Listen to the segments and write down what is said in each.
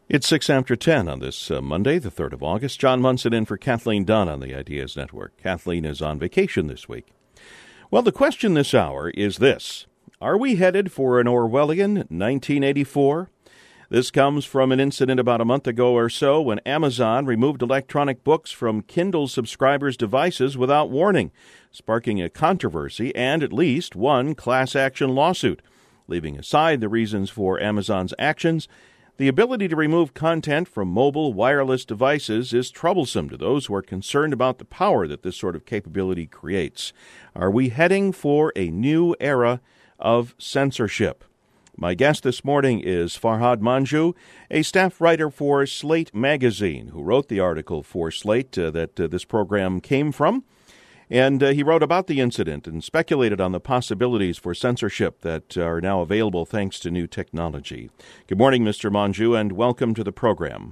It's 6 after 10 on this Monday, the 3rd of August. John Munson in for Kathleen Dunn on the Ideas Network. Kathleen is on vacation this week. Well, the question this hour is this. Are we headed for an Orwellian 1984? This comes from an incident about a month ago or so when Amazon removed electronic books from Kindle subscribers' devices without warning, sparking a controversy and at least one class action lawsuit. Leaving aside the reasons for Amazon's actions, the ability to remove content from mobile wireless devices is troublesome to those who are concerned about the power that this sort of capability creates. Are we heading for a new era of censorship? My guest this morning is Farhad Manjoo, a staff writer for Slate magazine, who wrote the article for Slate that this program came from. And he wrote about the incident and speculated on the possibilities for censorship that are now available thanks to new technology. Good morning, Mr. Manjoo, and welcome to the program.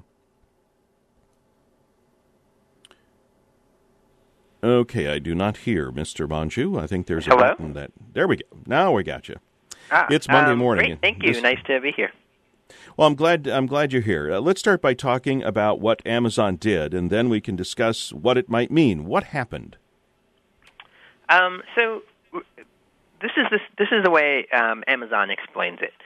Okay, I do not hear Mr. Manjoo. I think there's a button that... There we go. Now we got you. It's Monday morning. Great. Thank you. Nice to be here. Well, I'm glad you're here. Let's start by talking about what Amazon did, and then we can discuss what it might mean. What happened? So this is the way Amazon explains it.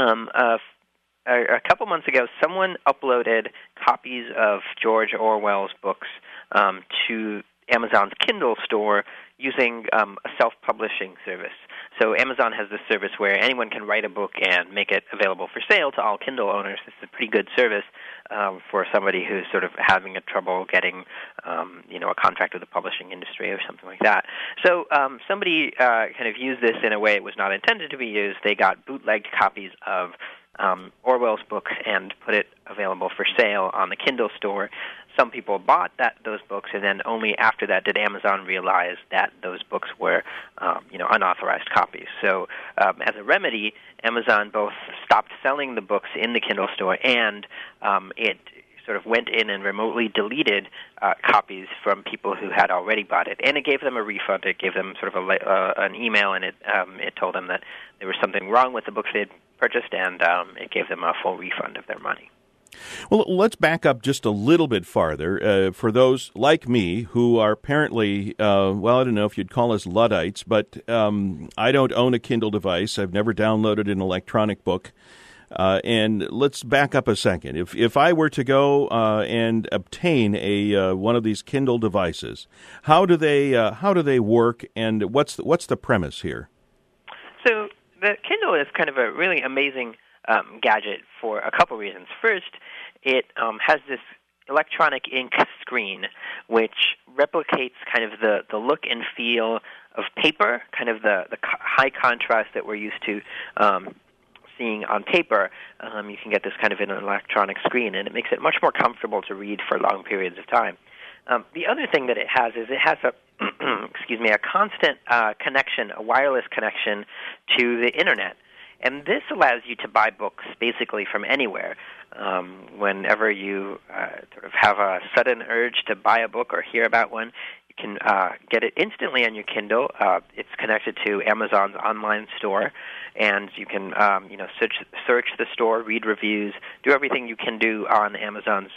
A couple months ago, someone uploaded copies of George Orwell's books to Amazon's Kindle store using a self-publishing service. So Amazon has this service where anyone can write a book and make it available for sale to all Kindle owners. It's a pretty good service for somebody who's sort of having trouble getting, a contract with the publishing industry or something like that. So somebody kind of used this in a way it was not intended to be used. They got bootlegged copies of Orwell's books and put it available for sale on the Kindle store. Some people bought those books, and then only after that did Amazon realize that those books were, unauthorized copies. So as a remedy, Amazon both stopped selling the books in the Kindle store, and it sort of went in and remotely deleted copies from people who had already bought it. And it gave them a refund. It gave them sort of an email, and it told them that there was something wrong with the books they had purchased, and it gave them a full refund of their money. Well, let's back up just a little bit farther. For those like me who are apparently, I don't know if you'd call us Luddites, but I don't own a Kindle device. I've never downloaded an electronic book. And let's back up a second. If I were to go and obtain a one of these Kindle devices, how do they work, and what's the premise here? So the Kindle is kind of a really amazing gadget for a couple reasons. First, it has this electronic ink screen which replicates kind of the look and feel of paper, kind of the high contrast that we're used to seeing on paper. You can get this kind of in an electronic screen, and it makes it much more comfortable to read for long periods of time. The other thing that it has is it has a constant connection, a wireless connection to the Internet. And this allows you to buy books basically from anywhere. Whenever you sort of have a sudden urge to buy a book or hear about one, you can get it instantly on your Kindle. It's connected to Amazon's online store, and you can search the store, read reviews, do everything you can do on Amazon's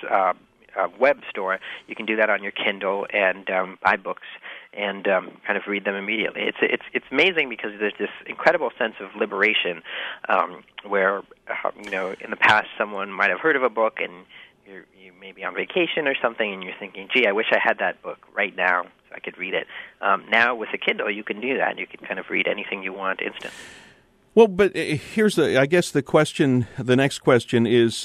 web store. You can do that on your Kindle and buy books and kind of read them immediately. It's amazing because there's this incredible sense of liberation where in the past someone might have heard of a book and you may be on vacation or something and you're thinking, gee, I wish I had that book right now so I could read it. Now with a Kindle you can do that. You can kind of read anything you want instantly. Well, but here's the next question is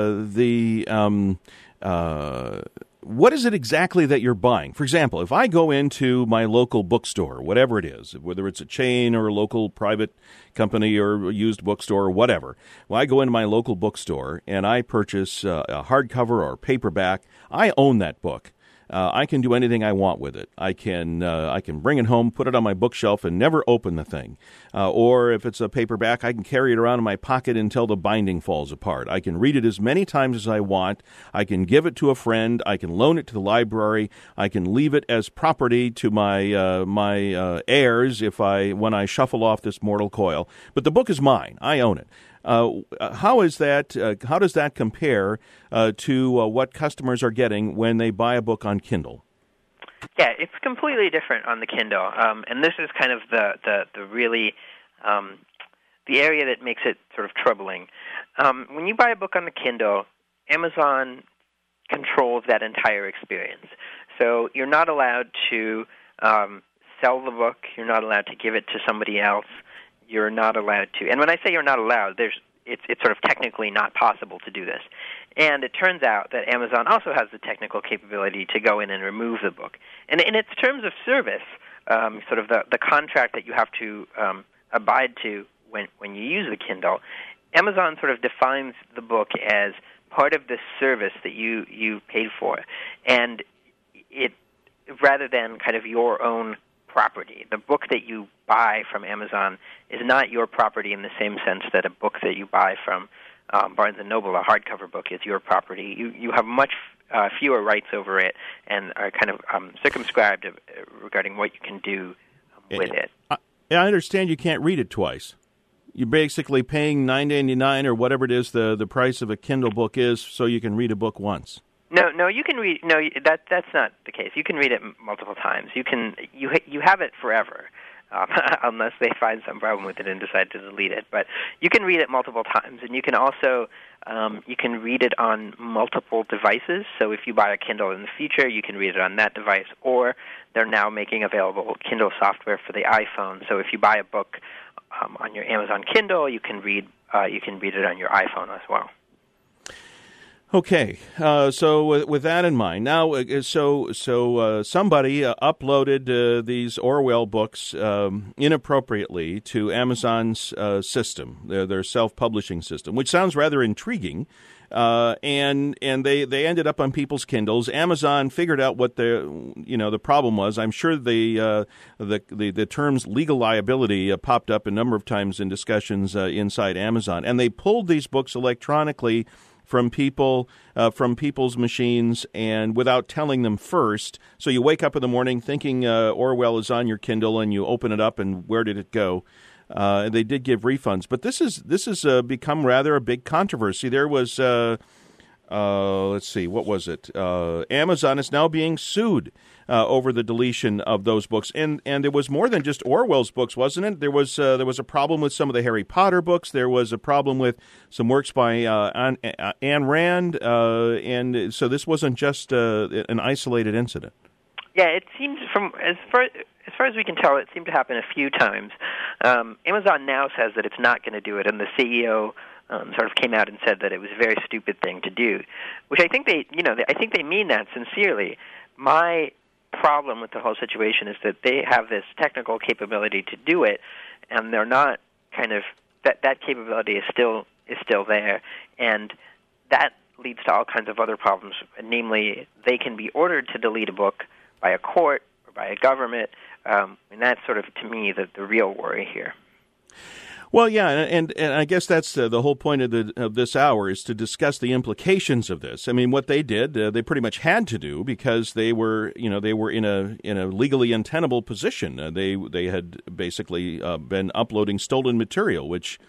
what is it exactly that you're buying? For example, if I go into my local bookstore, whatever it is, whether it's a chain or a local private company or a used bookstore or whatever, I go into my local bookstore and I purchase a hardcover or paperback, I own that book. I can do anything I want with it. I can bring it home, put it on my bookshelf, and never open the thing. Or if it's a paperback, I can carry it around in my pocket until the binding falls apart. I can read it as many times as I want. I can give it to a friend. I can loan it to the library. I can leave it as property to my heirs when I shuffle off this mortal coil. But the book is mine. I own it. How is that? How does that compare to what customers are getting when they buy a book on Kindle? Yeah, it's completely different on the Kindle, and this is kind of the really the area that makes it sort of troubling. When you buy a book on the Kindle, Amazon controls that entire experience. So you're not allowed to sell the book. You're not allowed to give it to somebody else. You're not allowed to. And when I say you're not allowed, it's sort of technically not possible to do this. And it turns out that Amazon also has the technical capability to go in and remove the book. And in its terms of service, sort of the contract that you have to abide to when you use the Kindle, Amazon sort of defines the book as part of the service that you paid for, and it rather than kind of your own property. The book that you buy from Amazon is not your property in the same sense that a book that you buy from Barnes & Noble, a hardcover book, is your property. You have much fewer rights over it and are kind of circumscribed regarding what you can do with it. I understand you can't read it twice. You're basically paying $9.99 or whatever it is the price of a Kindle book is, so you can read a book once. No, you can read. No, that's not the case. You can read it multiple times. You have it forever, unless they find some problem with it and decide to delete it. But you can read it multiple times, and you can also you can read it on multiple devices. So if you buy a Kindle in the future, you can read it on that device. Or they're now making available Kindle software for the iPhone. So if you buy a book on your Amazon Kindle, you can read it on your iPhone as well. Okay, so with that in mind, now somebody uploaded these Orwell books inappropriately to Amazon's system, their self-publishing system, which sounds rather intriguing. And they ended up on people's Kindles. Amazon figured out what the problem was. I'm sure the terms legal liability popped up a number of times in discussions inside Amazon, and they pulled these books electronically from people's machines and without telling them first. So you wake up in the morning thinking Orwell is on your Kindle, and you open it up, and where did it go? They did give refunds, but this has become rather a big controversy. There was, let's see, what was it? Amazon is now being sued over the deletion of those books, and it was more than just Orwell's books, wasn't it? There was a problem with some of the Harry Potter books. There was a problem with some works by Ayn Rand, and so this wasn't just an isolated incident. Yeah, it seems from as far as we can tell, it seemed to happen a few times. Amazon now says that it's not going to do it, and the CEO sort of came out and said that it was a very stupid thing to do, which I think they mean that sincerely. My problem with the whole situation is that they have this technical capability to do it, and they're not kind of that capability is still there, and that leads to all kinds of other problems. Namely, they can be ordered to delete a book by a court or by a government, and that's sort of, to me, the real worry here. Well, yeah, and I guess that's the whole point of this hour is to discuss the implications of this. I mean, what they did, they pretty much had to do because they were in a legally untenable position. They had basically been uploading stolen material, which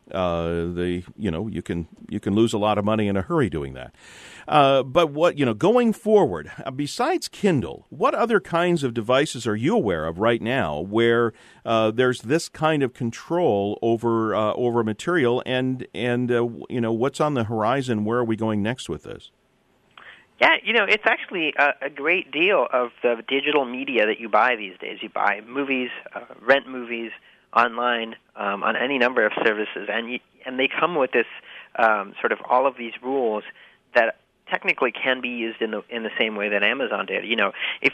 you can lose a lot of money in a hurry doing that. But going forward, besides Kindle, what other kinds of devices are you aware of right now where there's this kind of control over material, and what's on the horizon? Where are we going next with this? Yeah, it's actually a great deal of the digital media that you buy these days. You buy movies, rent movies online on any number of services, and they come with this sort of all of these rules that technically can be used in the same way that Amazon did. If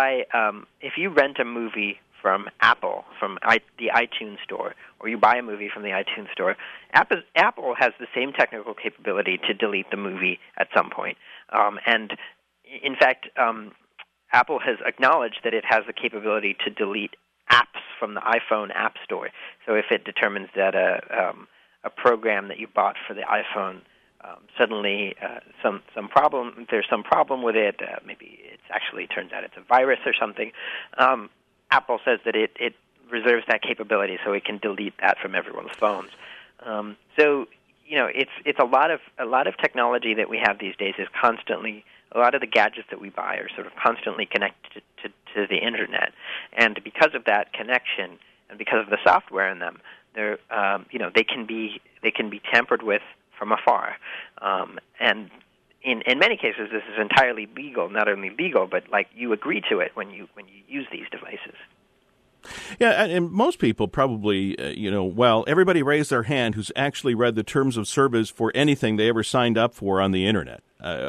you rent a movie from Apple, from the iTunes Store, or you buy a movie from the iTunes Store, Apple has the same technical capability to delete the movie at some point. And in fact, Apple has acknowledged that it has the capability to delete apps from the iPhone App Store. So if it determines that a program that you bought for the iPhone suddenly there's some problem with it, maybe it actually turns out it's a virus or something, Apple says that it reserves that capability so it can delete that from everyone's phones. So it's a lot of technology that we have these days is constantly, a lot of the gadgets that we buy are sort of constantly connected to the internet, and because of that connection and because of the software in them, they're they can be tampered with from afar, and in many cases this is entirely legal. Not only legal, but like you agree to it when you use these devices. Yeah, and most people probably, everybody raised their hand who's actually read the terms of service for anything they ever signed up for on the internet.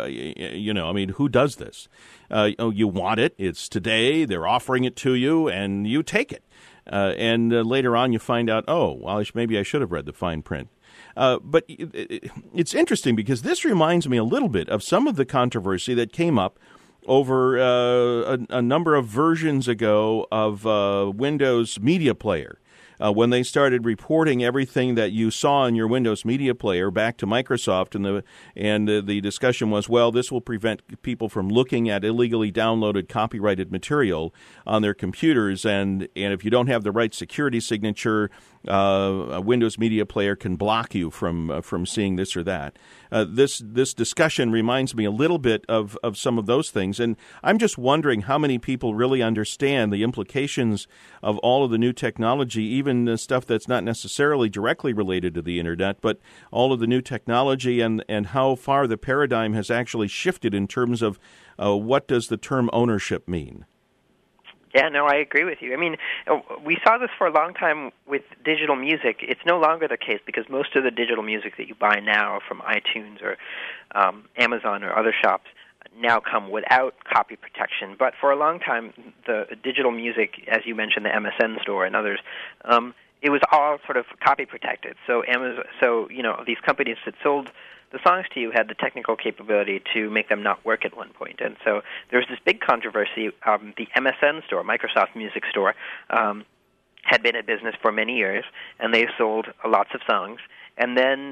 Who does this? You want it, it's today, they're offering it to you, and you take it. And later on you find out, maybe I should have read the fine print. But it's interesting because this reminds me a little bit of some of the controversy that came up over a number of versions ago of Windows Media Player. When they started reporting everything that you saw in your Windows Media Player back to Microsoft, and the discussion was, well, this will prevent people from looking at illegally downloaded copyrighted material on their computers, and if you don't have the right security signature, a Windows Media Player can block you from seeing this or that. This discussion reminds me a little bit of some of those things, and I'm just wondering how many people really understand the implications of all of the new technology, even stuff that's not necessarily directly related to the internet, but all of the new technology and how far the paradigm has actually shifted in terms of what does the term ownership mean. Yeah, no, I agree with you. I mean, we saw this for a long time with digital music. It's no longer the case because most of the digital music that you buy now from iTunes or Amazon or other shops now come without copy protection. But for a long time, the digital music, as you mentioned, the MSN store and others, it was all sort of copy protected. So these companies that sold the songs to you had the technical capability to make them not work at one point. And so there was this big controversy. The MSN store, Microsoft Music Store, had been in business for many years, and they sold lots of songs. And then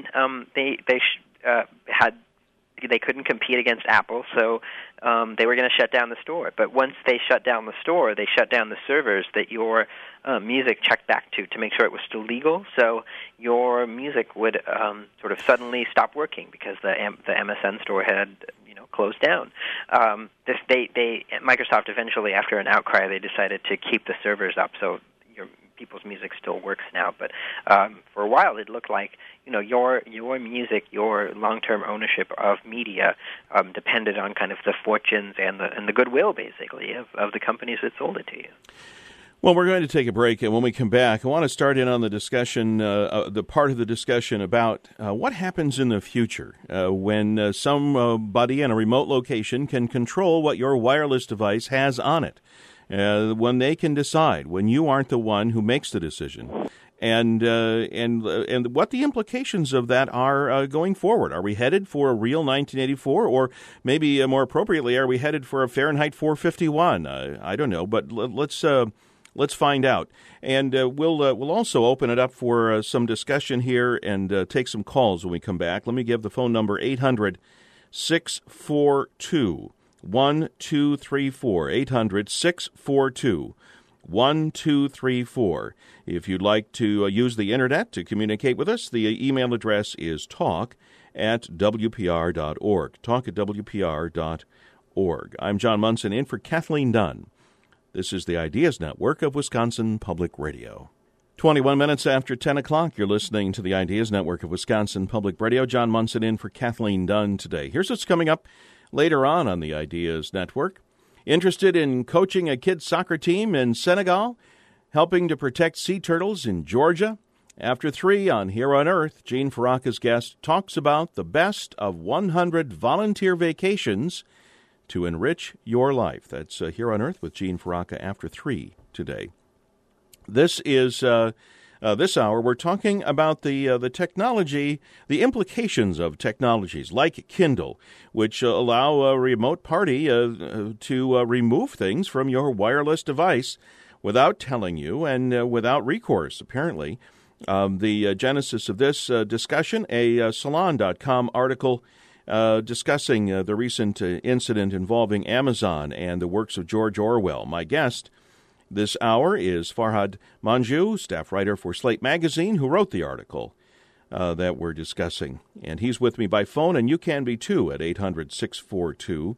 they couldn't compete against Apple, so they were going to shut down the store. But once they shut down the store, they shut down the servers that your music checked back to make sure it was still legal. So your music would sort of suddenly stop working because the MSN store had closed down. Microsoft eventually, after an outcry, they decided to keep the servers up. So people's music still works now, but for a while it looked like your music, your long-term ownership of media depended on kind of the fortunes and the goodwill, basically, of the companies that sold it to you. Well, we're going to take a break, and when we come back, I want to start in on the discussion, the part of the discussion about what happens in the future when somebody in a remote location can control what your wireless device has on it. When they can decide, when you aren't the one who makes the decision, and what the implications of that are going forward. Are we headed for a real 1984, or maybe more appropriately, are we headed for a Fahrenheit 451? I don't know, but let's find out. And we'll also open it up for some discussion here and take some calls when we come back. Let me give the phone number 800-642-1234, 800-642-1234. If you'd like to use the internet to communicate with us, the email address is talk@wpr.org, talk@wpr.org. I'm John Munson, in for Kathleen Dunn. This is the Ideas Network of Wisconsin Public Radio. 21 minutes after 10 o'clock, you're listening to the Ideas Network of Wisconsin Public Radio. John Munson in for Kathleen Dunn today. Here's what's coming up later on the Ideas Network. Interested in coaching a kids' soccer team in Senegal? Helping to protect sea turtles in Georgia? After 3 on Here on Earth, Gene Faraka's guest talks about the best of 100 volunteer vacations to enrich your life. That's Here on Earth with Gene Faraka after 3 today. This is this hour. We're talking about the technology, the implications of technologies like Kindle, which allow a remote party to remove things from your wireless device without telling you and without recourse, apparently. The genesis of this discussion, a Salon.com article discussing the recent incident involving Amazon and the works of George Orwell. My guest this hour is Farhad Manjoo, staff writer for Slate Magazine, who wrote the article. that we're discussing. And he's with me by phone, and you can be too at 800-642-1234,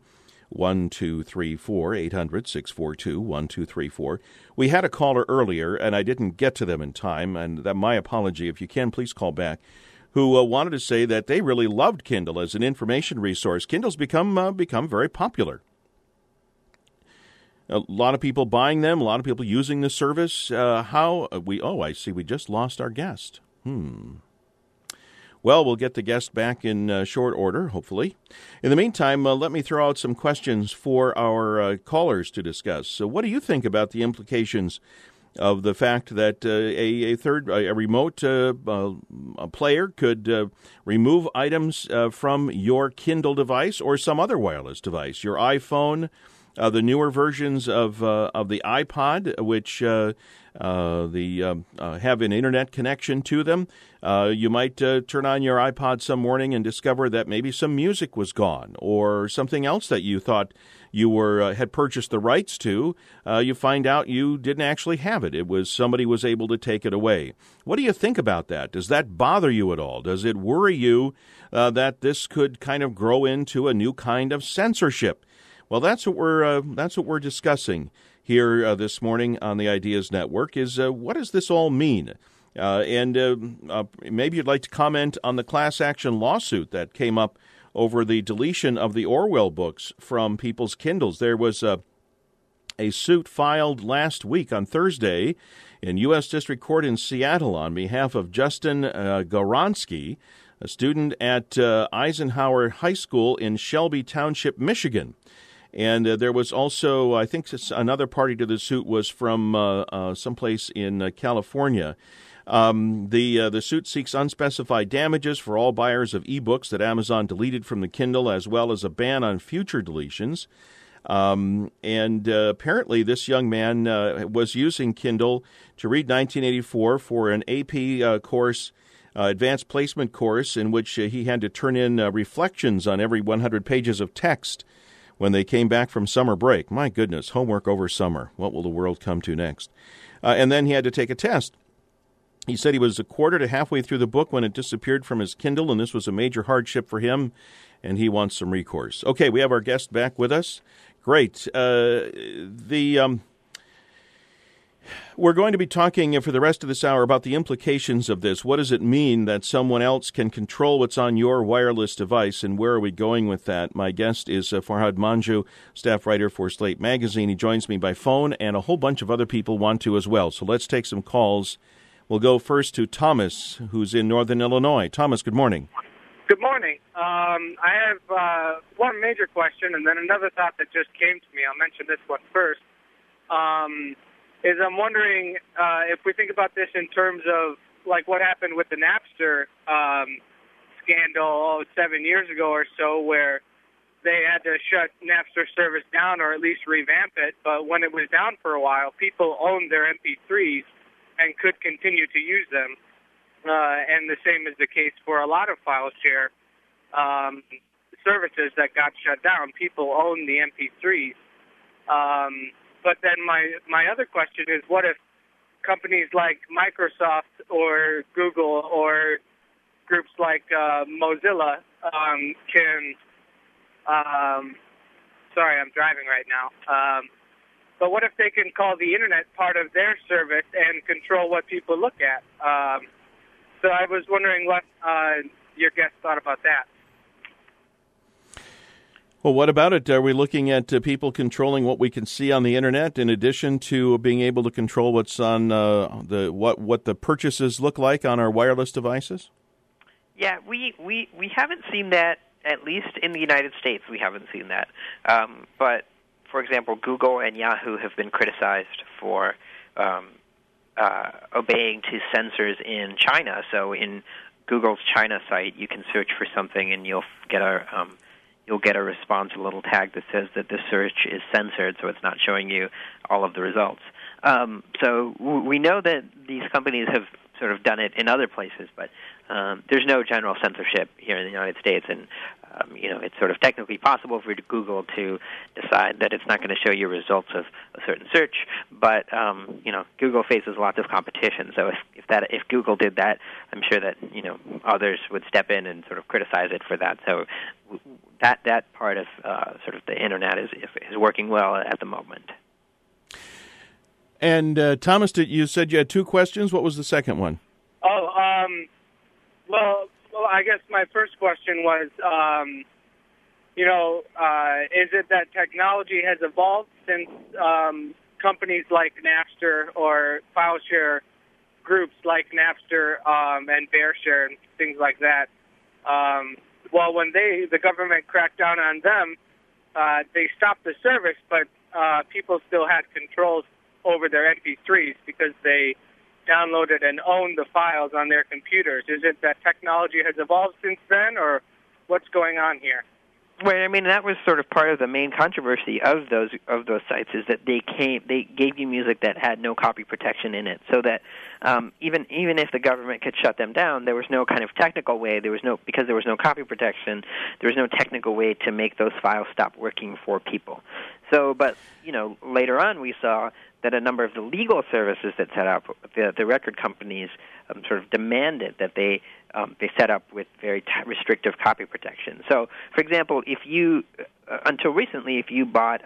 800-642-1234. We had a caller earlier, and I didn't get to them in time, and that my apology. If you can, please call back, who wanted to say that they really loved Kindle as an information resource. Kindle's become very popular. A lot of people buying them, a lot of people using the service. I see we just lost our guest. Well, we'll get the guest back in short order, hopefully. In the meantime, let me throw out some questions for our callers to discuss. So what do you think about the implications of the fact that a remote player could remove items from your Kindle device or some other wireless device, your iPhone, the newer versions of the iPod, which have an internet connection to them. You might turn on your iPod some morning and discover that maybe some music was gone, or something else that you thought you had purchased the rights to. You find out you didn't actually have it. It was somebody was able to take it away. What do you think about that? Does that bother you at all? Does it worry you that this could kind of grow into a new kind of censorship? Well, that's what we're discussing here this morning on the Ideas Network. Is what does this all mean? And maybe you'd like to comment on the class action lawsuit that came up over the deletion of the Orwell books from people's Kindles. There was a suit filed last week on Thursday in U.S. District Court in Seattle on behalf of Justin Goronsky, a student at Eisenhower High School in Shelby Township, Michigan. And there was also, I think another party to the suit was from someplace in California. The suit seeks unspecified damages for all buyers of ebooks that Amazon deleted from the Kindle, as well as a ban on future deletions. And apparently this young man was using Kindle to read 1984 for an AP course, advanced placement course, in which he had to turn in reflections on every 100 pages of text when they came back from summer break. My goodness, homework over summer. What will the world come to next? And then he had to take a test. He said he was a quarter to halfway through the book when it disappeared from his Kindle, and this was a major hardship for him, and he wants some recourse. Okay, we have our guest back with us. Great. We're going to be talking for the rest of this hour about the implications of this. What does it mean that someone else can control what's on your wireless device, and where are we going with that? My guest is Farhad Manjoo, staff writer for Slate Magazine. He joins me by phone, and a whole bunch of other people want to as well. So let's take some calls. We'll go first to Thomas, who's in Northern Illinois. Thomas, good morning. Good morning. I have one major question and then another thought that just came to me. I'll mention this one first. Is I'm wondering if we think about this in terms of like what happened with the Napster scandal 7 years ago or so, where they had to shut Napster service down or at least revamp it. But when it was down for a while, people owned their MP3s and could continue to use them. And the same is the case for a lot of file share services that got shut down. People own the MP3s. But then my other question is, what if companies like Microsoft or Google or groups like Mozilla can sorry, I'm driving right now. But what if they can call the Internet part of their service and control what people look at? So I was wondering what your guest thought about that. Well, what about it? Are we looking at people controlling what we can see on the Internet in addition to being able to control what's on what the purchases look like on our wireless devices? Yeah, we haven't seen that, at least in the United States. We haven't seen that. But, for example, Google and Yahoo have been criticized for obeying to censors in China. So in Google's China site, you can search for something and you'll get a response, a little tag that says that this search is censored, so it's not showing you all of the results. So we know that these companies have sort of done it in other places, but there's no general censorship here in the United States. And it's sort of technically possible for Google to decide that it's not going to show you results of a certain search, but Google faces lots of competition. So if Google did that, I'm sure that others would step in and sort of criticize it for that. So that part of sort of the internet is working well at the moment. And Thomas, you said you had two questions. What was the second one? Well, I guess my first question was, is it that technology has evolved since companies like Napster or file share groups like Napster and BearShare and things like that? When the government cracked down on them, they stopped the service, but people still had controls over their MP3s because they downloaded and owned the files on their computers. Is it that technology has evolved since then, or what's going on here? Well, I mean, that was sort of part of the main controversy of those sites, is that they gave you music that had no copy protection in it, so that even if the government could shut them down, there was no kind of technical way. Because there was no copy protection, there was no technical way to make those files stop working for people. So, but later on, we saw that a number of the legal services that set up the record companies sort of demanded that they set up with very restrictive copy protection. So, for example, if you until recently, if you bought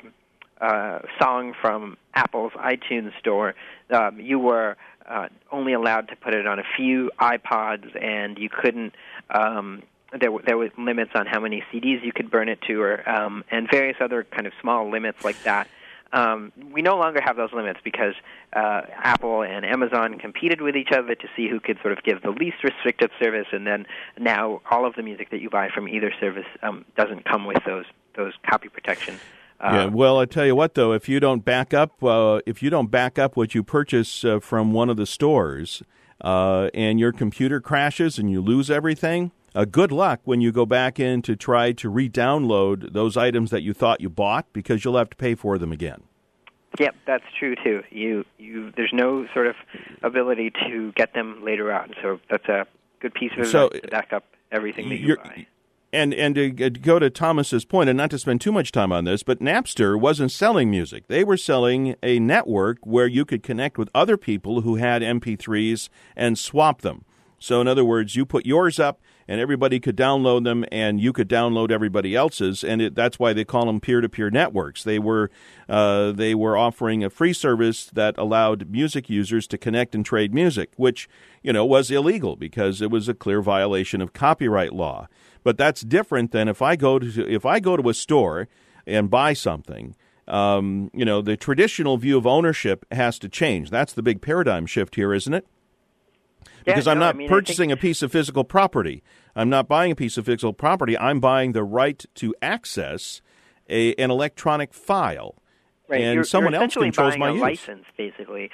a song from Apple's iTunes store, you were only allowed to put it on a few iPods, and you couldn't. There were limits on how many CDs you could burn it to, or and various other kind of small limits like that. We no longer have those limits because Apple and Amazon competed with each other to see who could sort of give the least restrictive service, and then now all of the music that you buy from either service doesn't come with those copy protection. Yeah, well, I tell you what, though, if you don't back up what you purchase from one of the stores, and your computer crashes and you lose everything, good luck when you go back in to try to re-download those items that you thought you bought, because you'll have to pay for them again. Yep, that's true too. There's no sort of ability to get them later on, so that's a good piece of advice to back up everything that you buy. And to go to Thomas's point, and not to spend too much time on this, but Napster wasn't selling music. They were selling a network where you could connect with other people who had MP3s and swap them. So in other words, you put yours up, and everybody could download them, and you could download everybody else's, and that's why they call them peer-to-peer networks. They were offering a free service that allowed music users to connect and trade music, which was illegal because it was a clear violation of copyright law. But that's different than if I go to a store and buy something. The traditional view of ownership has to change. That's the big paradigm shift here, isn't it? Because I'm not purchasing a piece of physical property. I'm not buying a piece of physical property. I'm buying the right to access an electronic file. Right. And someone else controls my use. You're essentially buying a license, basically,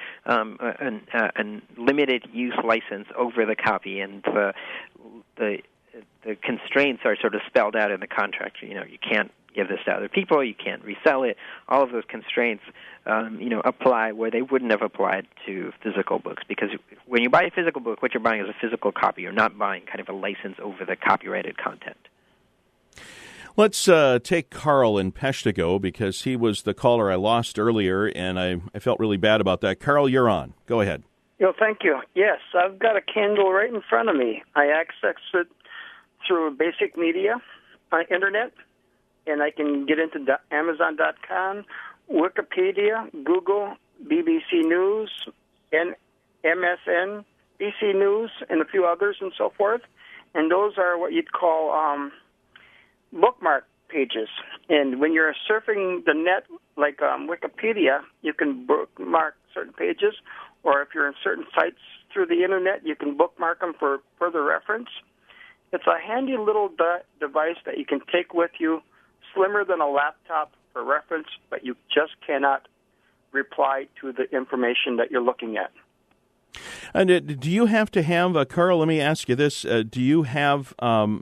a limited-use license over the copy, and the constraints are sort of spelled out in the contract. You can't give this to other people. You can't resell it. All of those constraints, apply where they wouldn't have applied to physical books. Because when you buy a physical book, what you're buying is a physical copy. You're not buying kind of a license over the copyrighted content. Let's take Carl in Peshtigo, because he was the caller I lost earlier, and I felt really bad about that. Carl, you're on. Go ahead. Thank you. Yes, I've got a Kindle right in front of me. I access it through Basic Media Internet, and I can get into Amazon.com, Wikipedia, Google, BBC News, and MSN, BBC News, and a few others and so forth. And those are what you'd call bookmark pages. And when you're surfing the net, like Wikipedia, you can bookmark certain pages, or if you're in certain sites through the Internet, you can bookmark them for further reference. It's a handy little device that you can take with you, slimmer than a laptop for reference, but you just cannot reply to the information that you're looking at. And do you have to have, Carl, let me ask you this, do you have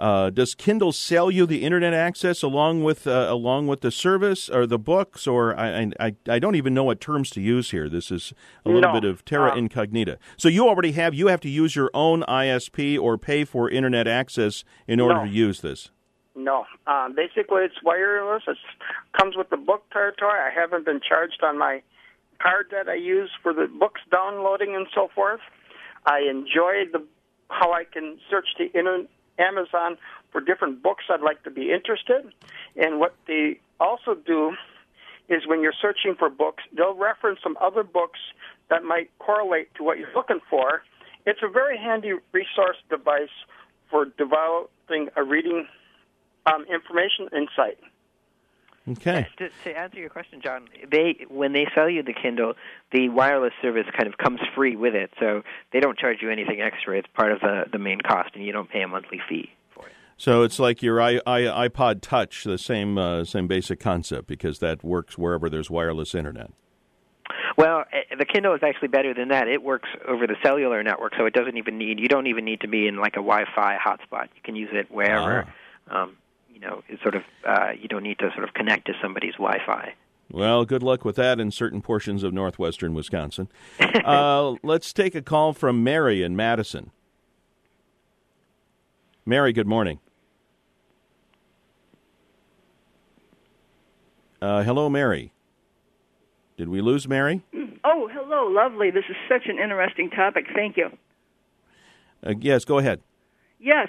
Does Kindle sell you the internet access along with the service or the books? Or I don't even know what terms to use here. This is a little bit of terra incognita. So you have to use your own ISP or pay for internet access in order to use this. No. Basically, it's wireless. It comes with the book territory. I haven't been charged on my card that I use for the books downloading and so forth. I enjoy how I can search the Amazon for different books I'd like to be interested. And what they also do is when you're searching for books, they'll reference some other books that might correlate to what you're looking for. It's a very handy resource device for developing a reading information insight. Okay. To answer your question, John, when they sell you the Kindle, the wireless service kind of comes free with it, so they don't charge you anything extra. It's part of the main cost, and you don't pay a monthly fee for it. So it's like your iPod Touch, the same basic concept, because that works wherever there's wireless internet. Well, the Kindle is actually better than that. It works over the cellular network, so you don't even need to be in like a Wi-Fi hotspot. You can use it wherever. It's sort of you don't need to sort of connect to somebody's Wi-Fi. Well, good luck with that in certain portions of northwestern Wisconsin. Let's take a call from Mary in Madison. Mary, good morning. Hello, Mary. Did we lose Mary? Oh, hello, lovely. This is such an interesting topic. Thank you. Yes, go ahead. Yes.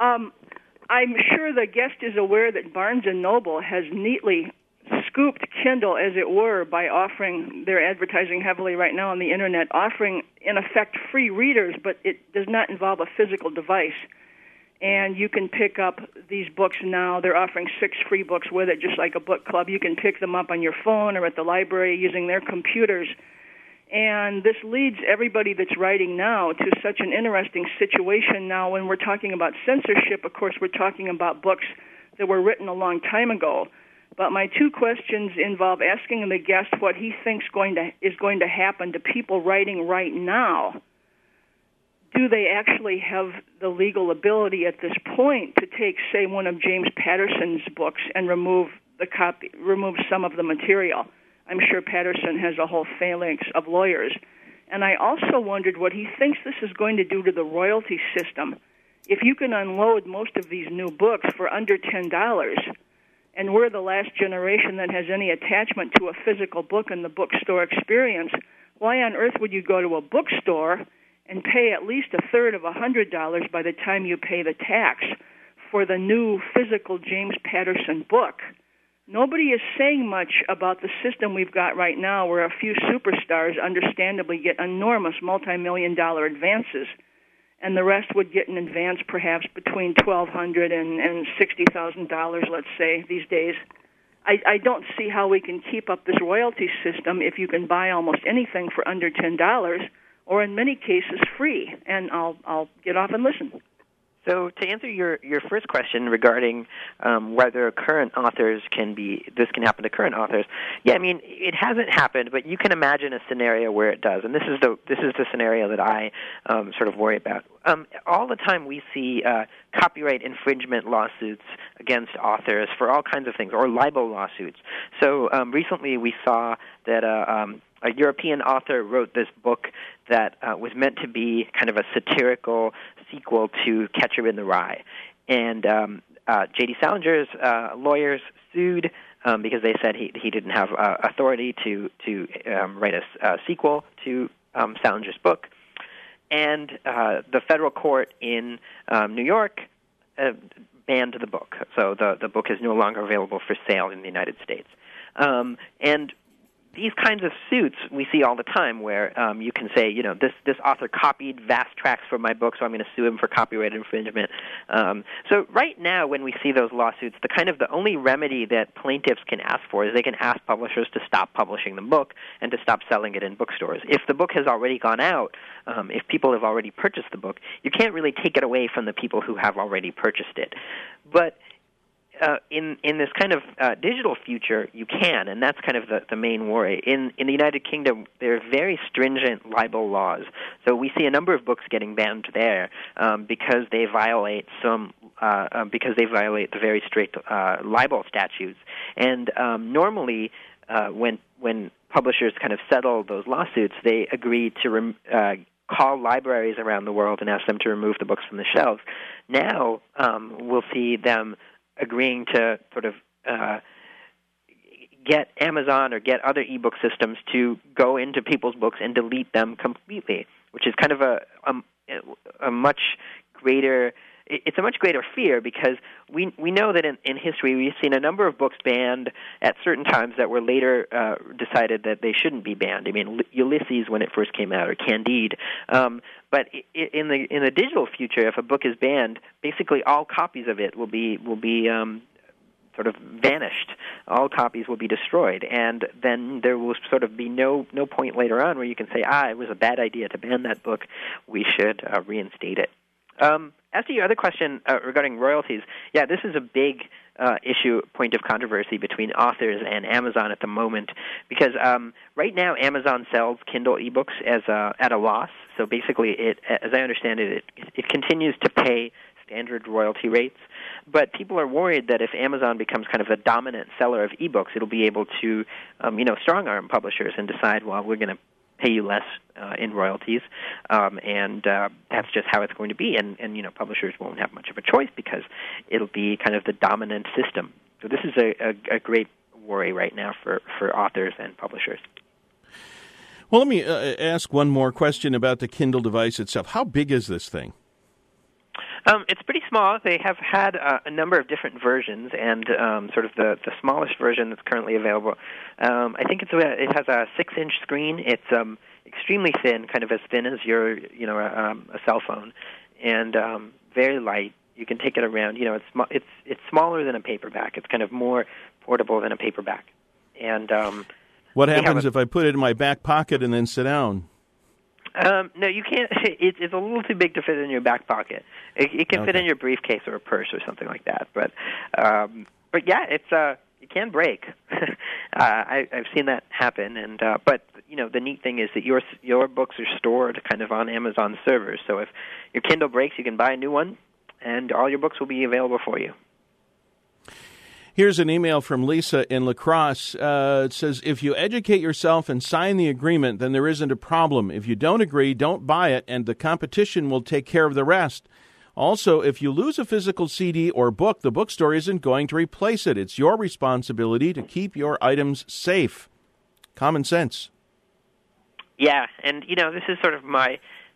I'm sure the guest is aware that Barnes & Noble has neatly scooped Kindle, as it were, by offering, they're advertising heavily right now on the Internet, offering, in effect, free readers, but it does not involve a physical device. And you can pick up these books now. They're offering 6 free books with it, just like a book club. You can pick them up on your phone or at the library using their computers. And this leads everybody that's writing now to such an interesting situation now. When we're talking about censorship, of course, we're talking about books that were written a long time ago. But my 2 questions involve asking the guest what he thinks is going to happen to people writing right now. Do they actually have the legal ability at this point to take, say, one of James Patterson's books and remove some of the material? I'm sure Patterson has a whole phalanx of lawyers. And I also wondered what he thinks this is going to do to the royalty system. If you can unload most of these new books for under $10, and we're the last generation that has any attachment to a physical book and the bookstore experience, why on earth would you go to a bookstore and pay at least a third of $100 by the time you pay the tax for the new physical James Patterson book? Nobody is saying much about the system we've got right now where a few superstars understandably get enormous multi-million-dollar advances, and the rest would get an advance perhaps between $1,200 and $60,000, let's say, these days. I don't see how we can keep up this royalty system if you can buy almost anything for under $10, or in many cases free, and I'll get off and listen. So to answer your first question regarding whether current authors this can happen to current authors, yeah, I mean, it hasn't happened, but you can imagine a scenario where it does, and this is the scenario that I sort of worry about. All the time we see copyright infringement lawsuits against authors for all kinds of things, or libel lawsuits. So recently we saw that a European author wrote this book that was meant to be kind of a satirical sequel to Catcher in the Rye. And J.D. Salinger's lawyers sued because they said he didn't have authority to write a sequel to Salinger's book. And the federal court in New York banned the book. So the book is no longer available for sale in the United States. And these kinds of suits we see all the time where you can say, this author copied vast tracts from my book, so I'm going to sue him for copyright infringement. So right now when we see those lawsuits, the only remedy that plaintiffs can ask for is they can ask publishers to stop publishing the book and to stop selling it in bookstores. If the book has already gone out, if people have already purchased the book, you can't really take it away from the people who have already purchased it. But in this kind of digital future, you can, and that's kind of the main worry. In the United Kingdom, there are very stringent libel laws, so we see a number of books getting banned there because they violate the very strict libel statutes. And normally, when publishers kind of settle those lawsuits, they agree to call libraries around the world and ask them to remove the books from the shelves. Now we'll see them agreeing to sort of get Amazon or get other ebook systems to go into people's books and delete them completely, which is kind of a much greater. It's a much greater fear because we know that in history we've seen a number of books banned at certain times that were later decided that they shouldn't be banned. I mean, Ulysses when it first came out, or Candide. But in the digital future, if a book is banned, basically all copies of it will be sort of vanished. All copies will be destroyed, and then there will sort of be no point later on where you can say, it was a bad idea to ban that book. We should reinstate it. As to your other question regarding royalties, this is a big point of controversy between authors and Amazon at the moment, because right now Amazon sells Kindle ebooks at a loss. So basically, as I understand it, it continues to pay standard royalty rates. But people are worried that if Amazon becomes kind of a dominant seller of ebooks, it'll be able to, strong-arm publishers and decide, well, we're going to pay you less in royalties, and that's just how it's going to be. And publishers won't have much of a choice because it'll be kind of the dominant system. So this is a great worry right now for authors and publishers. Well, let me ask one more question about the Kindle device itself. How big is this thing? It's pretty small. They have had a number of different versions, and sort of the smallest version that's currently available, I think it has a 6-inch screen. It's extremely thin, kind of as thin as a cell phone, and very light. You can take it around. It's smaller than a paperback. It's kind of more portable than a paperback. And what happens if I put it in my back pocket and then sit down? No, you can't. It's a little too big to fit in your back pocket. It can fit in your briefcase or a purse or something like that. But yeah, it can break. I've seen that happen. And but the neat thing is that your books are stored kind of on Amazon servers. So if your Kindle breaks, you can buy a new one, and all your books will be available for you. Here's an email from Lisa in La Crosse. It says, if you educate yourself and sign the agreement, then there isn't a problem. If you don't agree, don't buy it, and the competition will take care of the rest. Also, if you lose a physical CD or book, the bookstore isn't going to replace it. It's your responsibility to keep your items safe. Common sense. Yeah, and, this is sort of my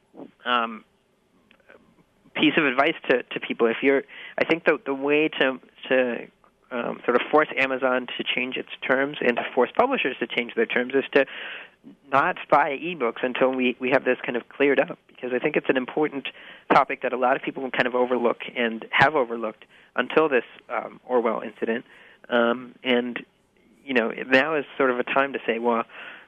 piece of advice to people. I think the way to sort of force Amazon to change its terms and to force publishers to change their terms is to not buy ebooks until we have this kind of cleared up, because I think it's an important topic that a lot of people kind of overlook and have overlooked until this Orwell incident. And now is sort of a time to say, well,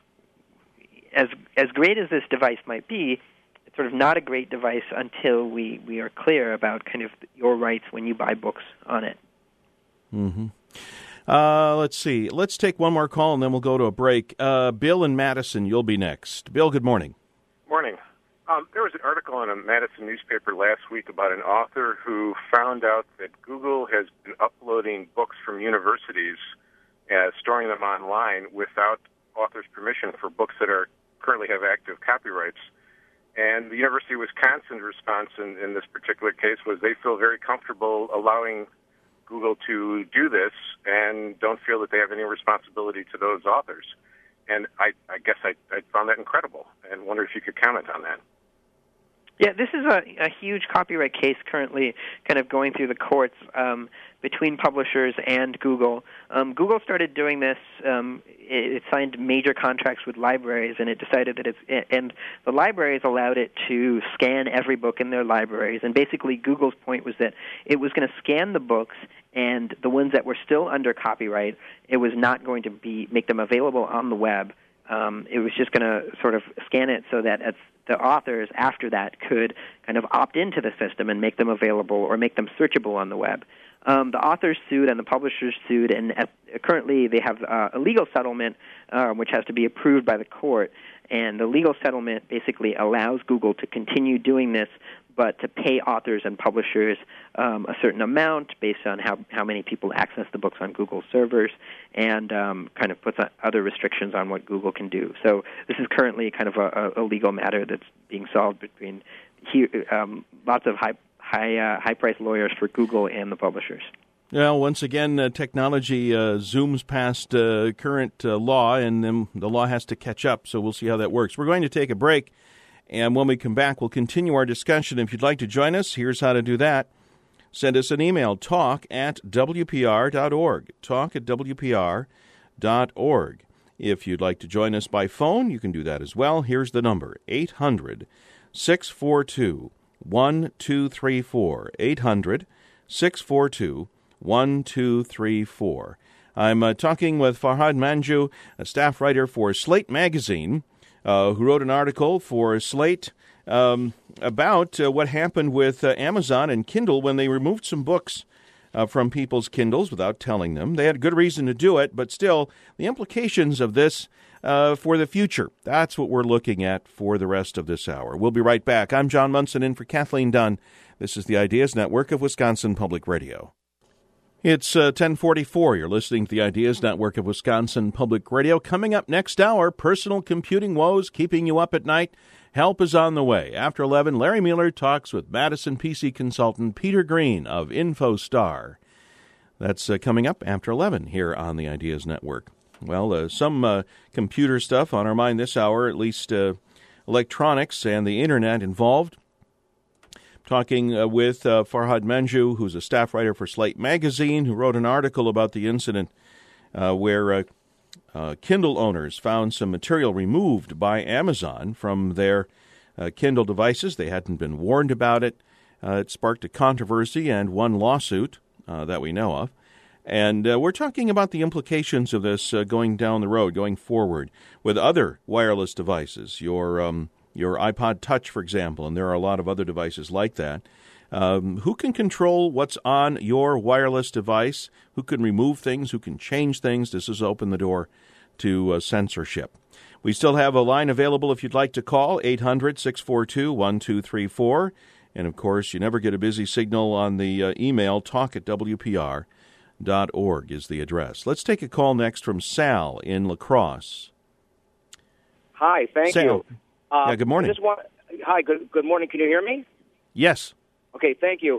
as great as this device might be, it's sort of not a great device until we are clear about kind of your rights when you buy books on it. Mm-hmm. Let's see. Let's take one more call, and then we'll go to a break. Bill in Madison, you'll be next. Bill, good morning. Morning. There was an article in a Madison newspaper last week about an author who found out that Google has been uploading books from universities, storing them online without author's permission for books that currently have active copyrights. And the University of Wisconsin's response in this particular case was they feel very comfortable allowing Google to do this and don't feel that they have any responsibility to those authors. And I guess I found that incredible and wonder if you could comment on that. Yeah, this is a huge copyright case currently kind of going through the courts between publishers and Google. Google started doing this. It signed major contracts with libraries, and it decided that and the libraries allowed it to scan every book in their libraries. And basically Google's point was that it was going to scan the books, and the ones that were still under copyright, it was not going to make them available on the web. It was just going to sort of scan it so that the authors after that could kind of opt into the system and make them available or make them searchable on the web. The authors sued and the publishers sued, and currently they have a legal settlement which has to be approved by the court. And the legal settlement basically allows Google to continue doing this, but to pay authors and publishers a certain amount based on how many people access the books on Google servers, and kind of puts other restrictions on what Google can do. So this is currently kind of a legal matter that's being solved between lots of high-priced lawyers for Google and the publishers. Well, once again, technology zooms past current law, and then the law has to catch up, so we'll see how that works. We're going to take a break, and when we come back, we'll continue our discussion. If you'd like to join us, here's how to do that. Send us an email, talk@wpr.org, talk@wpr.org. If you'd like to join us by phone, you can do that as well. Here's the number, 800-642-1234, 800-642-1234. I'm talking with Farhad Manjoo, a staff writer for Slate Magazine, who wrote an article for Slate about what happened with Amazon and Kindle when they removed some books from people's Kindles without telling them. They had a good reason to do it, but still, the implications of this for the future, that's what we're looking at for the rest of this hour. We'll be right back. I'm John Munson in for Kathleen Dunn. This is the Ideas Network of Wisconsin Public Radio. It's 10:44. You're listening to the Ideas Network of Wisconsin Public Radio. Coming up next hour, personal computing woes keeping you up at night. Help is on the way. After 11, Larry Mueller talks with Madison PC consultant Peter Green of InfoStar. That's coming up after 11 here on the Ideas Network. Well, some computer stuff on our mind this hour, at least electronics and the Internet involved. Talking with Farhad Manjoo, who's a staff writer for Slate Magazine, who wrote an article about the incident where Kindle owners found some material removed by Amazon from their Kindle devices. They hadn't been warned about it. It sparked a controversy and one lawsuit that we know of. And we're talking about the implications of this going down the road, going forward with other wireless devices, your iPod Touch, for example, and there are a lot of other devices like that. Who can control what's on your wireless device? Who can remove things? Who can change things? This has opened the door to censorship. We still have a line available if you'd like to call, 800-642-1234. And, of course, you never get a busy signal on the email, talk@wpr.org is the address. Let's take a call next from Sal in La Crosse. Hi, thank you. Good morning. Hi, good morning. Can you hear me? Yes. Okay, thank you.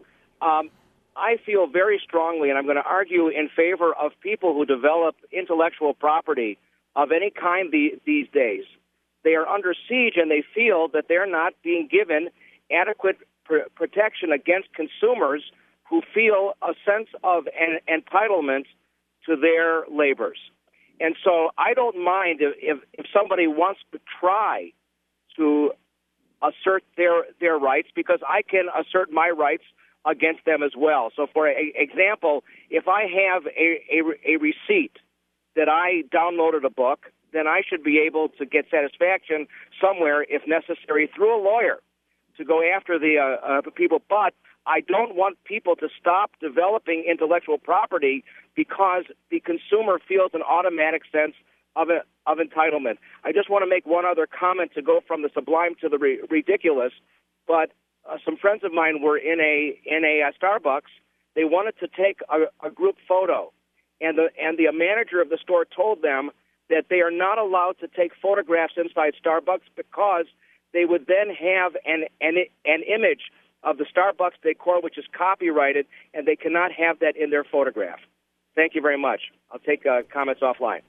I feel very strongly, and I'm going to argue in favor of people who develop intellectual property of any kind these days. They are under siege, and they feel that they're not being given adequate protection against consumers who feel a sense of an entitlement to their labors. And so I don't mind if somebody wants to try to assert their rights, because I can assert my rights against them as well. So, for example, if I have a receipt that I downloaded a book, then I should be able to get satisfaction somewhere, if necessary, through a lawyer to go after the people. But I don't want people to stop developing intellectual property because the consumer feels an automatic sense of entitlement. I just want to make one other comment to go from the sublime to the ridiculous. But some friends of mine were in a Starbucks. They wanted to take a group photo, and the manager of the store told them that they are not allowed to take photographs inside Starbucks because they would then have an image of the Starbucks decor, which is copyrighted, and they cannot have that in their photograph. Thank you very much. I'll take comments offline.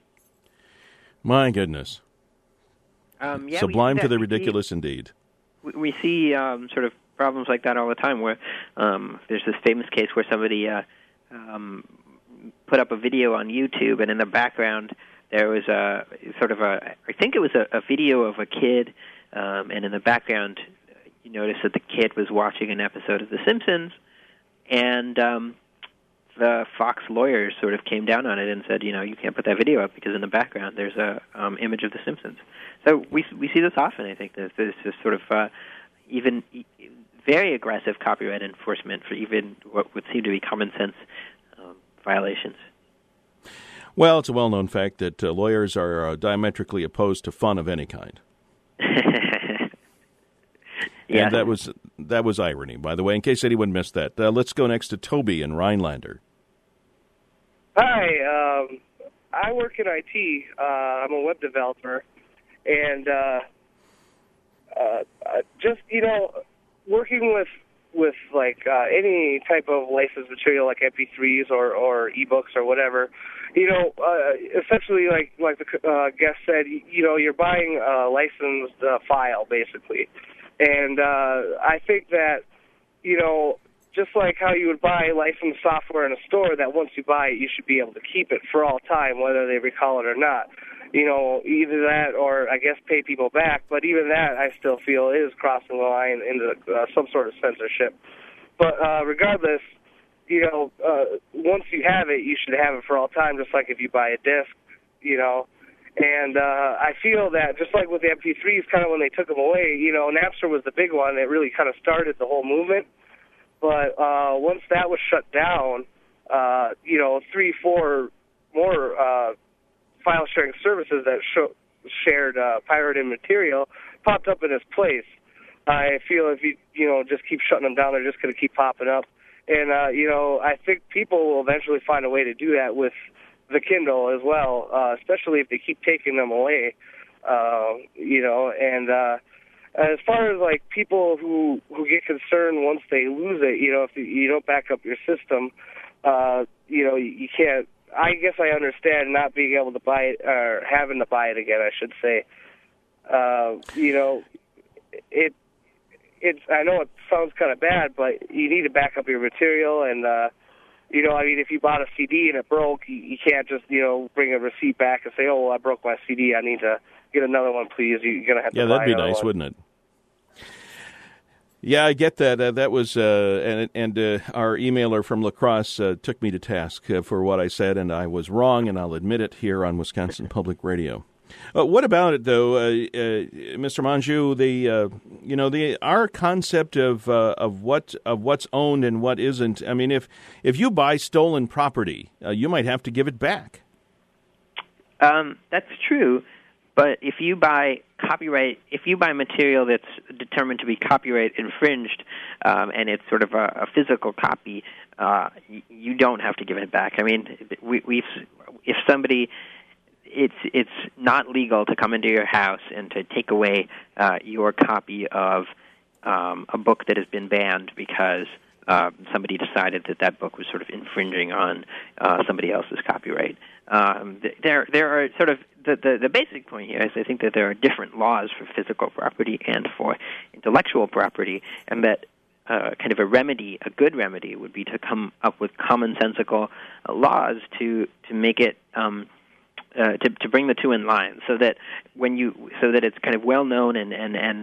My goodness. Sublime to the ridiculous indeed. We see sort of problems like that all the time where there's this famous case where somebody put up a video on YouTube, and in the background there was I think it was a video of a kid, and in the background you notice that the kid was watching an episode of The Simpsons, and the Fox lawyers sort of came down on it and said, you can't put that video up because in the background there's a image of The Simpsons. So we see this often. I think there's this sort of even very aggressive copyright enforcement for even what would seem to be common sense violations. Well, it's a well-known fact that lawyers are diametrically opposed to fun of any kind. Yeah. And that was irony, by the way, in case anyone missed that. Let's go next to Toby in Rhinelander. Hi, I work in IT. I'm a web developer, and just, working with like any type of licensed material like MP3s or ebooks or whatever, essentially like the guest said, you're buying a licensed file basically, and I think that just like how you would buy licensed software in a store, that once you buy it, you should be able to keep it for all time, whether they recall it or not. Either that or I guess pay people back. But even that, I still feel is crossing the line into some sort of censorship. But regardless, once you have it, you should have it for all time, just like if you buy a disc, And I feel that just like with the MP3s, kind of when they took them away, Napster was the big one. It really kind of started the whole movement. But once that was shut down, 3-4 more file sharing services that shared pirated material popped up in its place. I feel if you just keep shutting them down, they're just going to keep popping up. And I think people will eventually find a way to do that with the Kindle as well, especially if they keep taking them away. And as far as like people who get concerned once they lose it, if you don't back up your system, you can't. I guess I understand not being able to buy it or having to buy it again, I should say. It's. I know it sounds kind of bad, but you need to back up your material. And if you bought a CD and it broke, you can't just bring a receipt back and say, "Oh, well, I broke my CD. I need to get another one, please." You're gonna have to. Yeah, that'd be nice, wouldn't it? Yeah, I get that. That was, and our emailer from La Crosse took me to task for what I said, and I was wrong, and I'll admit it here on Wisconsin Public Radio. What about it, though, Mr. Manju? Our concept of what's owned and what isn't. I mean, if you buy stolen property, you might have to give it back. That's true. But if you buy material that's determined to be copyright infringed, and it's sort of a physical copy, you don't have to give it back. I mean, if somebody, it's not legal to come into your house and to take away your copy of a book that has been banned because somebody decided that book was sort of infringing on somebody else's copyright. There are sort of the basic point here is I think that there are different laws for physical property and for intellectual property, and that kind of a good remedy would be to come up with commonsensical laws to make it to bring the two in line, so that it's kind of well known and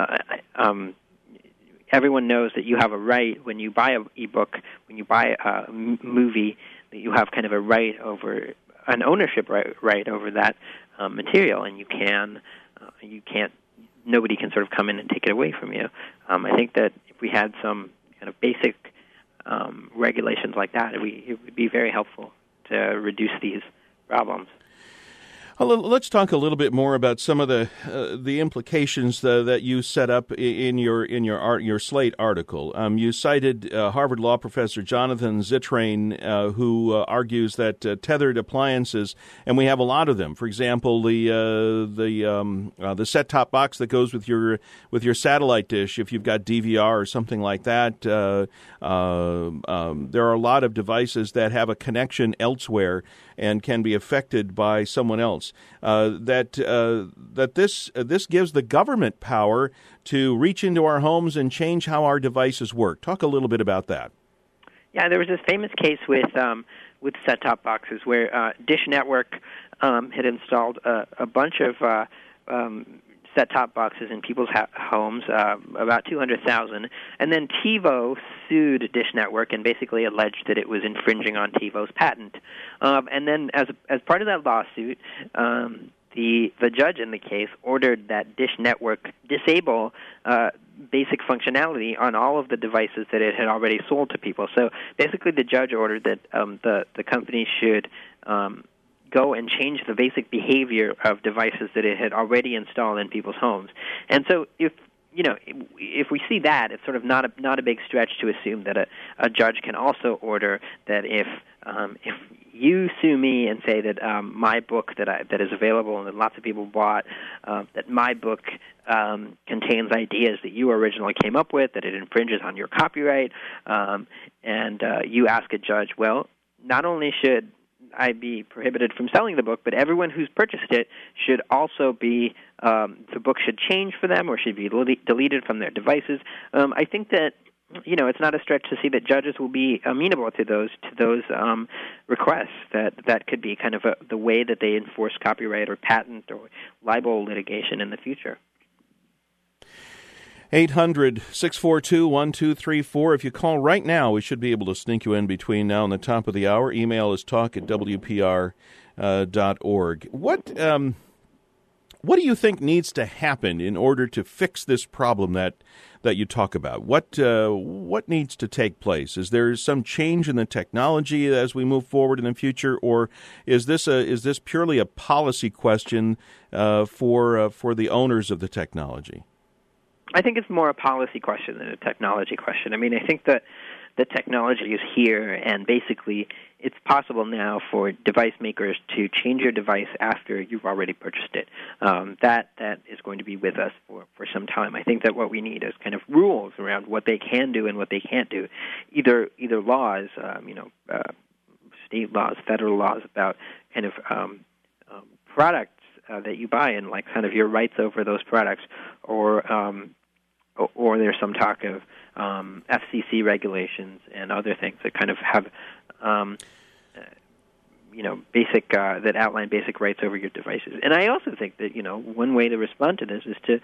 everyone knows that you have a right when you buy an ebook, when you buy a movie, that you have kind of a right over an ownership right over that material, and you can't. Nobody can sort of come in and take it away from you. I think that if we had some kind of basic regulations like that, it would be very helpful to reduce these problems. Let's talk a little bit more about some of the implications that you set up in your Slate article. You cited Harvard Law professor Jonathan Zittrain, who argues that tethered appliances, and we have a lot of them. For example, the set-top box that goes with your satellite dish, if you've got DVR or something like that. There are a lot of devices that have a connection elsewhere and can be affected by someone else. That this gives the government power to reach into our homes and change how our devices work. Talk a little bit about that. Yeah, there was this famous case with set-top boxes where Dish Network had installed a bunch of set-top boxes in people's homes, about 200,000, and then TiVo sued Dish Network and basically alleged that it was infringing on TiVo's patent. And then as part of that lawsuit, the judge in the case ordered that Dish Network disable basic functionality on all of the devices that it had already sold to people. So basically the judge ordered that the company should go and change the basic behavior of devices that it had already installed in people's homes. And so if we see that, it's sort of not a big stretch to assume that a judge can also order that if you sue me and say that my book that is available and that lots of people bought, that my book contains ideas that you originally came up with, that it infringes on your copyright, and you ask a judge, well, not only should I be prohibited from selling the book, but everyone who's purchased it should also be, the book should change for them or should be deleted from their devices. I think that, it's not a stretch to see that judges will be amenable to those requests. That could be kind of the way that they enforce copyright or patent or libel litigation in the future. 800-642-1234. If you call right now, we should be able to sneak you in between now and the top of the hour. Email is talk@wpr.org. What do you think needs to happen in order to fix this problem that you talk about? What needs to take place? Is there some change in the technology as we move forward in the future, or is this purely a policy question for the owners of the technology? I think it's more a policy question than a technology question. I mean, I think that the technology is here, and basically it's possible now for device makers to change your device after you've already purchased it. That is going to be with us for some time. I think that what we need is kind of rules around what they can do and what they can't do, either laws, state laws, federal laws about kind of products that you buy and like kind of your rights over those products, or there's some talk of FCC regulations and other things that kind of have basic that outline basic rights over your devices. And I also think that one way to respond to this is to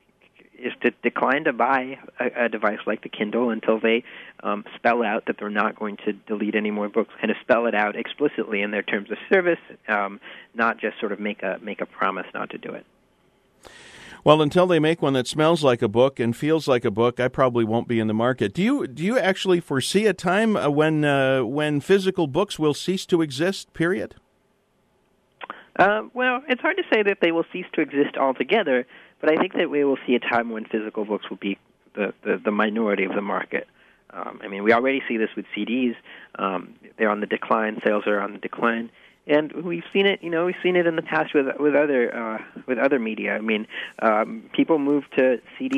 decline to buy a device like the Kindle until they spell out that they're not going to delete any more books, kind of spell it out explicitly in their terms of service, not just sort of make a promise not to do it. Well, until they make one that smells like a book and feels like a book, I probably won't be in the market. Do you actually foresee a time when physical books will cease to exist, period? Well, it's hard to say that they will cease to exist altogether, but I think that we will see a time when physical books will be the minority of the market. I mean, we already see this with CDs. They're on the decline. Sales are on the decline. And we've seen it, we've seen it in the past with other media. I mean, people moved to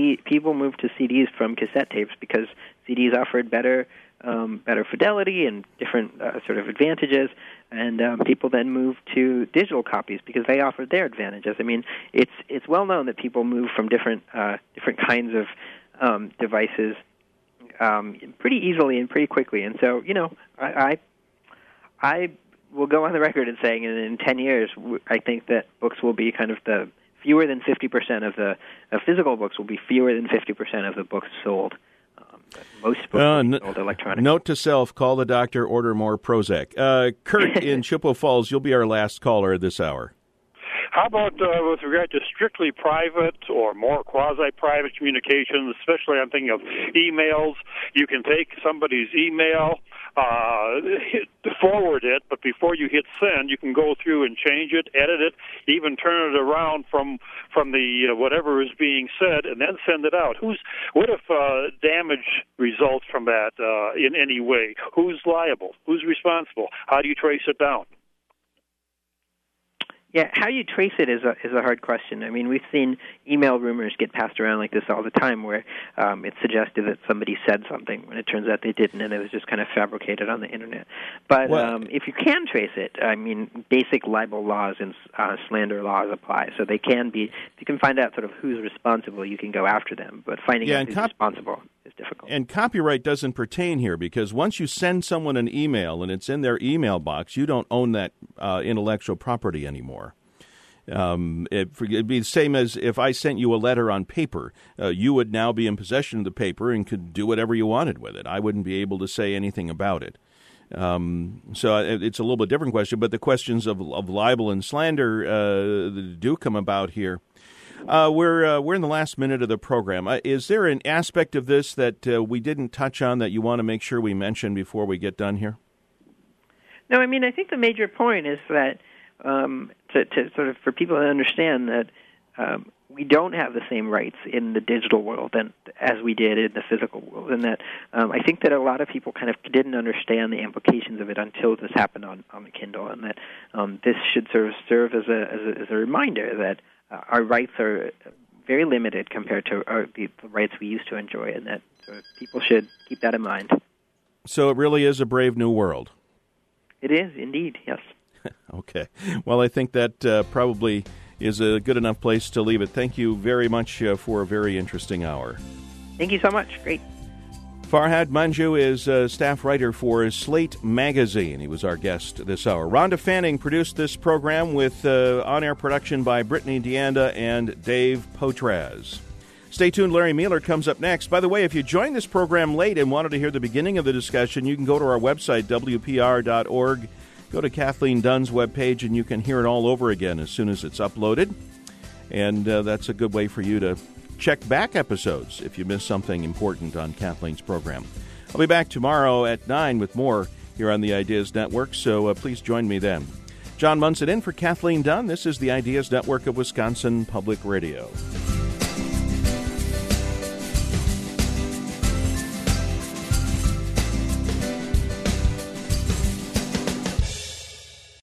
CDs from cassette tapes because CDs offered better fidelity and different sort of advantages, and people then moved to digital copies because they offered their advantages. I mean, it's well known that people move from different kinds of devices pretty easily and pretty quickly. And so, I will go on the record as saying in 10 years, I think that books will be kind of fewer than 50% of the physical books will be fewer than 50% of the books sold. Most books will be sold electronically. Note to self, call the doctor, order more Prozac. Kurt in Chippewa Falls, you'll be our last caller this hour. How about with regard to strictly private or more quasi-private communications, especially I'm thinking of emails. You can take somebody's email, forward it, but before you hit send, you can go through and change it, edit it, even turn it around from the whatever is being said, and then send it out. What if damage results from that in any way? Who's liable? Who's responsible? How do you trace it down? Yeah, how you trace it is a hard question. I mean, we've seen email rumors get passed around like this all the time where it's suggested that somebody said something when it turns out they didn't, and it was just kind of fabricated on the Internet. But if you can trace it, I mean, basic libel laws and slander laws apply. So they can be, if you can find out sort of who's responsible, you can go after them. But finding out who's responsible is difficult. And copyright doesn't pertain here because once you send someone an email and it's in their email box, you don't own that intellectual property anymore. It'd be the same as if I sent you a letter on paper. You would now be in possession of the paper and could do whatever you wanted with it. I wouldn't be able to say anything about it. So it's a little bit different question, but the questions of libel and slander do come about here. We're in the last minute of the program. Is there an aspect of this that we didn't touch on that you want to make sure we mention before we get done here? No, I mean, I think the major point is that to sort of for people to understand that we don't have the same rights in the digital world as we did in the physical world, and that I think that a lot of people kind of didn't understand the implications of it until this happened on the Kindle, and that this should sort of serve as a reminder that our rights are very limited compared to the rights we used to enjoy, and that sort of people should keep that in mind. So it really is a brave new world. It is, indeed, yes. Okay. Well, I think that probably is a good enough place to leave it. Thank you very much for a very interesting hour. Thank you so much. Great. Farhad Manjoo is a staff writer for Slate Magazine. He was our guest this hour. Rhonda Fanning produced this program with on-air production by Brittany Deanda and Dave Potraz. Stay tuned. Larry Mueller comes up next. By the way, if you joined this program late and wanted to hear the beginning of the discussion, you can go to our website, WPR.org. Go to Kathleen Dunn's webpage, and you can hear it all over again as soon as it's uploaded. And that's a good way for you to check back episodes if you missed something important on Kathleen's program. I'll be back tomorrow at 9 with more here on the Ideas Network, so please join me then. John Munson in for Kathleen Dunn. This is the Ideas Network of Wisconsin Public Radio.